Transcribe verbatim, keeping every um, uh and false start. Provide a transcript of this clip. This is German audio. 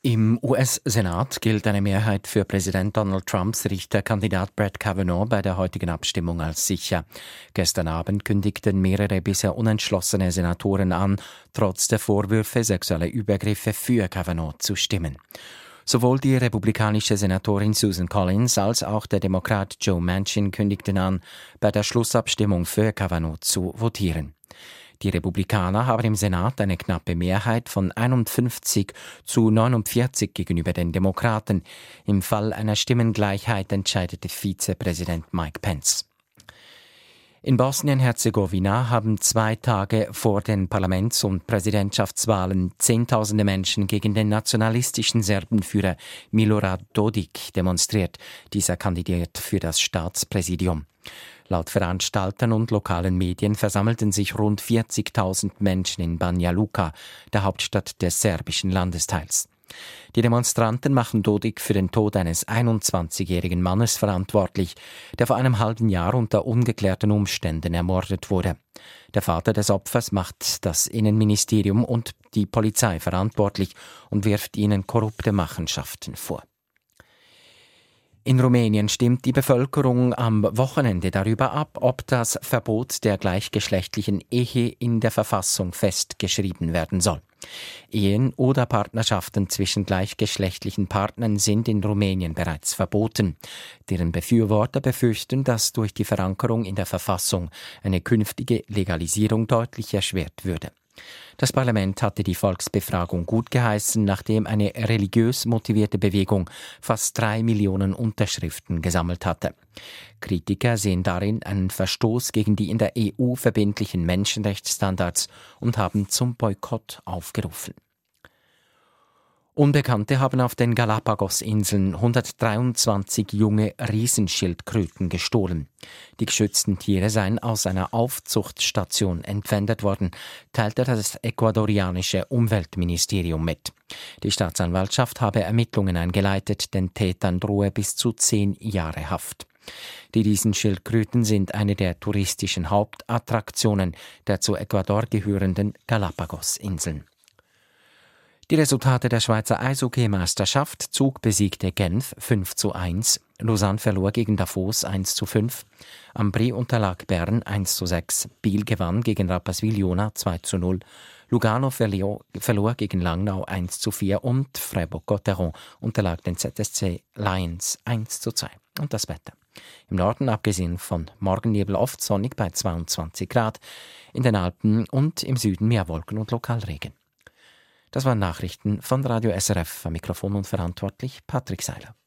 Im U S-Senat gilt eine Mehrheit für Präsident Donald Trumps Richterkandidat Brett Kavanaugh bei der heutigen Abstimmung als sicher. Gestern Abend kündigten mehrere bisher unentschlossene Senatoren an, trotz der Vorwürfe sexueller Übergriffe für Kavanaugh zu stimmen. Sowohl die republikanische Senatorin Susan Collins als auch der Demokrat Joe Manchin kündigten an, bei der Schlussabstimmung für Kavanaugh zu votieren. Die Republikaner haben im Senat eine knappe Mehrheit von einundfünfzig zu neunundvierzig gegenüber den Demokraten. Im Fall einer Stimmengleichheit entscheidete Vizepräsident Mike Pence. In Bosnien-Herzegowina haben zwei Tage vor den Parlaments- und Präsidentschaftswahlen Zehntausende Menschen gegen den nationalistischen Serbenführer Milorad Dodik demonstriert. Dieser kandidiert für das Staatspräsidium. Laut Veranstaltern und lokalen Medien versammelten sich rund vierzigtausend Menschen in Banja Luka, der Hauptstadt des serbischen Landesteils. Die Demonstranten machen Dodik für den Tod eines einundzwanzigjährigen Mannes verantwortlich, der vor einem halben Jahr unter ungeklärten Umständen ermordet wurde. Der Vater des Opfers macht das Innenministerium und die Polizei verantwortlich und wirft ihnen korrupte Machenschaften vor. In Rumänien stimmt die Bevölkerung am Wochenende darüber ab, ob das Verbot der gleichgeschlechtlichen Ehe in der Verfassung festgeschrieben werden soll. Ehen oder Partnerschaften zwischen gleichgeschlechtlichen Partnern sind in Rumänien bereits verboten. Deren Befürworter befürchten, dass durch die Verankerung in der Verfassung eine künftige Legalisierung deutlich erschwert würde. Das Parlament hatte die Volksbefragung gutgeheißen, nachdem eine religiös motivierte Bewegung fast drei Millionen Unterschriften gesammelt hatte. Kritiker sehen darin einen Verstoß gegen die in der E U verbindlichen Menschenrechtsstandards und haben zum Boykott aufgerufen. Unbekannte haben auf den Galapagos-Inseln hundertdreiundzwanzig junge Riesenschildkröten gestohlen. Die geschützten Tiere seien aus einer Aufzuchtstation entwendet worden, teilte das ecuadorianische Umweltministerium mit. Die Staatsanwaltschaft habe Ermittlungen eingeleitet, den Tätern drohe bis zu zehn Jahre Haft. Die Riesenschildkröten sind eine der touristischen Hauptattraktionen der zu Ecuador gehörenden Galapagos-Inseln. Die Resultate der Schweizer Eishockey-Meisterschaft: Zug besiegte Genf fünf zu eins, Lausanne verlor gegen Davos eins zu fünf, Ambri unterlag Bern eins zu sechs, Biel gewann gegen Rapperswil-Jona zwei zu null, Lugano verlor gegen Langnau eins zu vier und Freiburg-Gotteron unterlag den Z S C Lions eins zu zwei. Und das Wetter. Im Norden, abgesehen von Morgennebel, oft sonnig bei zweiundzwanzig Grad, in den Alpen und im Süden mehr Wolken und Lokalregen. Das waren Nachrichten von Radio S R F. Am Mikrofon und verantwortlich Patrick Seiler.